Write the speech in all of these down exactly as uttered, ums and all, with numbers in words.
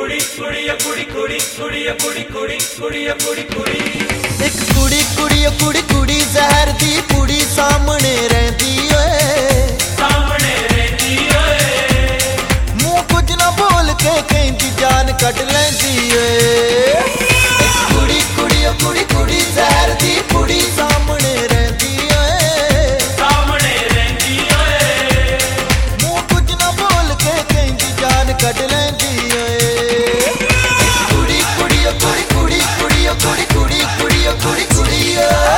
ਕੁੜੀ ਕੁੜੀ ਕੁੜੀ ਕੁੜੀ ਕੁੜੀ ਕੁੜੀ ਕੁੜੀ ਕੁੜੀ ਕੁੜੀ ਕੁੜੀ ਇੱਕ ਕੁੜੀ ਕੁੜੀ ਕੁੜੀ ਕੁੜੀ ਜ਼ਹਿਰ ਦੀ ਕੁੜੀ ਸਾਹਮਣੇ ਰਹਿੰਦੀ ਓਏ ਸਾਹਮਣੇ ਰਹਿੰਦੀ ਓਏ ਮੂੰਹ ਕੁਝ ਨਾ ਬੋਲ ਕੇ ਕਹਿੰਦੀ ਜਾਨ ਕੱਢ ਲੈਂਦੀ ਓਏ ਇੱਕ ਕੁੜੀ ਕੁੜੀ ਕੁੜੀ ਕੁੜੀ ਜ਼ਹਿਰ ਦੀ ਕੁੜੀ ਸਾਹਮਣੇ ਰਹਿੰਦੀ ਓਏ ਸਾਹਮਣੇ ਰਹਿੰਦੀ ਓਏ ਮੂੰਹ ਕੁਝ ਨਾ ਬੋਲ ਕੇ ਕਹਿੰਦੀ ਜਾਨ ਕੱਢ ਲੈਂਦੀ ਓਏ ਕੁੜੀ ਕੁੜੀ ਕੁੜੀ ਕੁੜੀ ਕੁੜੀ ਕੁੜੀ ਕੁੜੀ ਕੁੜੀ ਕੁੜੀ ਕੁੜੀ ਓਏ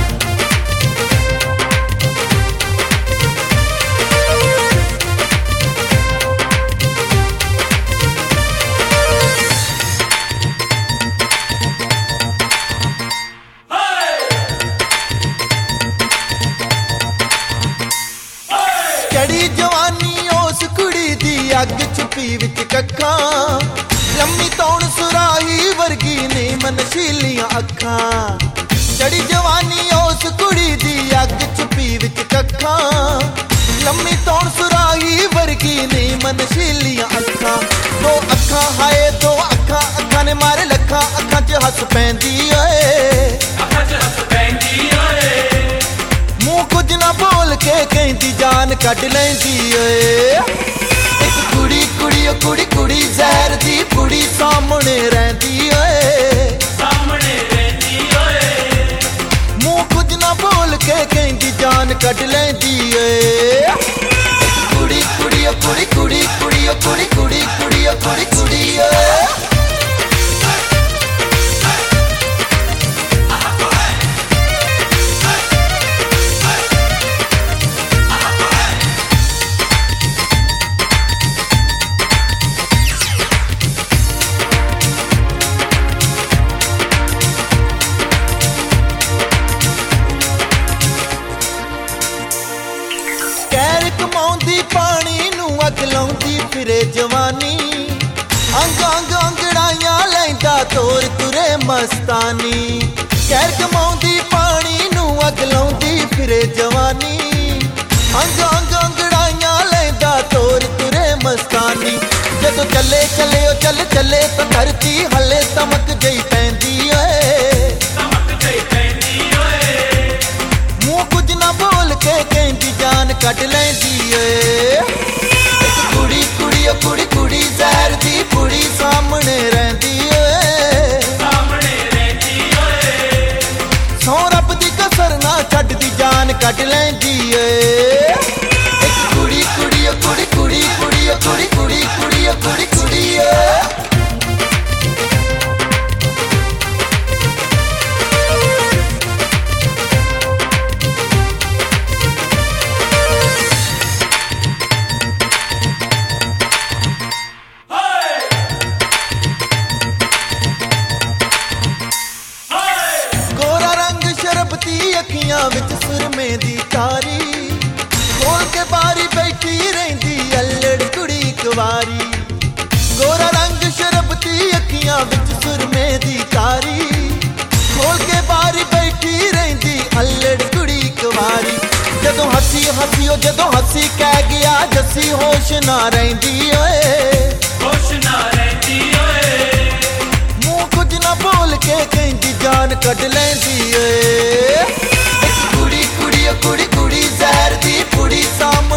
ਚੜੀ ਜਵਾਨੀ ਉਸ ਕੁੜੀ ਦੀ ਅੱਗ ਛੁਪੀ ਵਿੱਚ ਕੱਖਾਂ ਲੰਮੀ ਤੌਣ ਸੁਰਾਹੀ ਵਰਗੀ ਨੇ ਮਨਸ਼ੀਲੀਆਂ ਅੱਖਾਂ ਚੜੀ ਜਵਾਨੀ ਉਸ ਕੁੜੀ ਦੀ ਅੱਗ ਛੁਪੀ ਵਿੱਚ ਕੱਖਾਂ ਲੰਮੀ ਤੌਣ ਸੁਰਾਹੀ ਵਰਗੀ ਨੇ ਮਨਸ਼ੀਲੀਆਂ ਅੱਖਾਂ ਦੋ ਅੱਖਾਂ ਹਾਏ ਦੋ ਅੱਖਾਂ ਅੱਖਾਂ ਨੇ ਮਾਰੇ ਲੱਖਾਂ ਅੱਖਾਂ 'ਚ ਹੱਸ ਪੈਂਦੀ ਓਏ ਅੱਖਾਂ 'ਚ ਹੱਸ ਪੈਂਦੀ ਓਏ ਮੂੰਹ ਕੁਝ ਨਾ ਬੋਲ ਕੇ ਕਹਿੰਦੀ ਜਾਨ ਕੱਢ ਲੈਂਦੀ ਓਏ ਇੱਕ ਕੁੜੀ ਕੁੜੀ ਕੁੜੀ ਕੁੜੀ ਜ਼ਹਿਰ ਦੀ ਕੁੜੀ ਸਾਹਮਣੇ ਰਹਿੰਦੀ ਓਏ ਸਾਹਮਣੇ ਰਹਿੰਦੀ ਓਏ ਮੂੰਹ ਕੁਝ ਨਾ ਬੋਲ ਕੇ ਕਹਿੰਦੀ ਜਾਨ ਕੱਢ ਲੈਂਦੀ ਓਏ ਇੱਕ ਕੁੜੀ ਕੁੜੀ ਕੁੜੀ ਕੁੜੀ ਕੁੜੀ ਕੁੜੀ ਕੁੜੀ ਕੁੜੀ ਕੁੜੀ ਕੁੜੀ ਓਏ ਕਹਿਰ ਕਮਾਉਂਦੀ ਪਾਣੀ ਨੂੰ ਅੱਗ ਲਾਉਂਦੀ ਫਿਰੇ ਜਵਾਨੀ ਅੰਗ ਅੰਗ ਅੰਗੜਾਈਆਂ ਲੈਂਦਾ ਤੋਰ ਤੁਰੇ ਮਸਤਾਨੀ ਕਹਿਰ ਕਮਾਉਂਦੀ ਪਾਣੀ ਨੂੰ ਅੱਗ ਲਾਉਂਦੀ ਫਿਰੇ ਜਵਾਨੀ ਅੰਗ ਅੰਗ ਅੰਗੜਾਈਆਂ ਲੈਂਦਾ ਤੋਰ ਤੁਰੇ ਮਸਤਾਨੀ ਜਦੋਂ ਚੱਲੇ ਚੱਲੇ ਉਹ ਚੱਲ ਚੱਲੇ ਤਾਂ ਧਰਤੀ ਹੱਲੇ ਤਮਕ ਜਈ ਪੈਂਦੀ ਓਏ ਚਮਕ ਜਈ ਪੈਂਦੀ ਓਏ ਮੂੰਹ ਕੁਝ ਨਾ ਬੋਲ ਕੇ ਕਹਿੰਦੀ ਜਾਨ ਕੱਢ ਲੈਂਦੀ ਓਏ ਇੱਕ ਕੁੜੀ ਕੁੜੀ ਕੁੜੀ ਕੁੜੀ ਜ਼ਹਿਰ ਦੀ ਕੁੜੀ ਸਾਹਮਣੇ ਰਹਿੰਦੀ ਓਏ ਸਾਹਮਣੇ ਰਹਿੰਦੀ ਓਏ ਸੌ ਰੱਬ ਦੀ ਕਸਰ ਨਾ ਛੱਡਦੀ ਜਾਨ ਕੱਢ ਲੈਂਦੀ ਓਏ ਇੱਕ ਕੁੜੀ ਕੁੜੀ ਕੁੜੀ ਕੁੜੀ ਕੁੜੀ ਕੁੜੀ ਕੁੜੀ ਕੁੜੀ ਕੁੜੀ ਕੁੜੀ ਓਏ ਗੋਰਾ ਰੰਗ ਸ਼ਰਬਤੀ ਅੱਖੀਆਂ ਵਿੱਚ ਸੁਰਮੇ ਦੀ ਤਾਰੀ ਖੋਲ ਕੇ ਬਾਰੀ ਬੈਠੀ ਰਹਿੰਦੀ ਅਲੜ ਕੁੜੀ ਕੁਵਾਰੀ ਗੋਰਾ ਰੰਗ ਸ਼ਰਬਤੀ ਅੱਖੀਆਂ ਵਿੱਚ ਸੁਰਮੇ ਦੀ ਤਾਰੀ ਖੋਲ ਕੇ ਬਾਰੀ ਬੈਠੀ ਰਹਿੰਦੀ ਅਲੜ ਕੁੜੀ ਕੁਵਾਰੀ ਜਦੋਂ ਹੱਸੀ ਹੱਸੀ ਉਹ ਜਦੋਂ ਹੱਸੀ ਕਹਿ ਗਿਆ ਜੱਸੀ ਹੋਸ਼ ਨਾ ਰਹਿੰਦੀ ਓਏ ਹੋਸ਼ ਨਾ ਰਹਿੰਦੀ ਓਏ ਮੂੰਹ ਕੁਝ ਨਾ ਬੋਲ ਕੇ ਕਹਿੰਦੀ ਜਾਨ ਕੱਢ ਲੈਂਦੀ ਓਏ ਇੱਕ ਕੁੜੀ ਕੁੜੀ ਕੁੜੀ ਕੁੜੀ ਜ਼ਹਿਰ ਦੀ ਕੁੜੀ ਸਾਹਮਣੇ